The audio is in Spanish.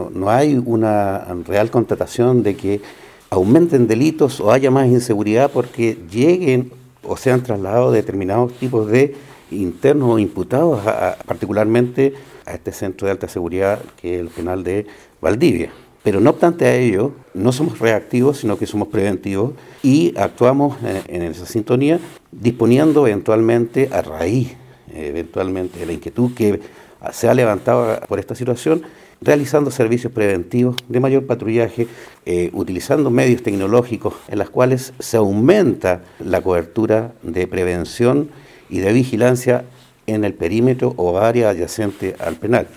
No hay una real constatación de que aumenten delitos o haya más inseguridad porque lleguen o sean trasladados determinados tipos de internos o imputados, particularmente a este centro de alta seguridad que es el penal de Valdivia. Pero no obstante a ello, no somos reactivos, sino que somos preventivos y actuamos en esa sintonía, disponiendo eventualmente a raíz, eventualmente de la inquietud que se ha levantado por esta situación, realizando servicios preventivos de mayor patrullaje, utilizando medios tecnológicos en los cuales se aumenta la cobertura de prevención y de vigilancia en el perímetro o área adyacente al penal.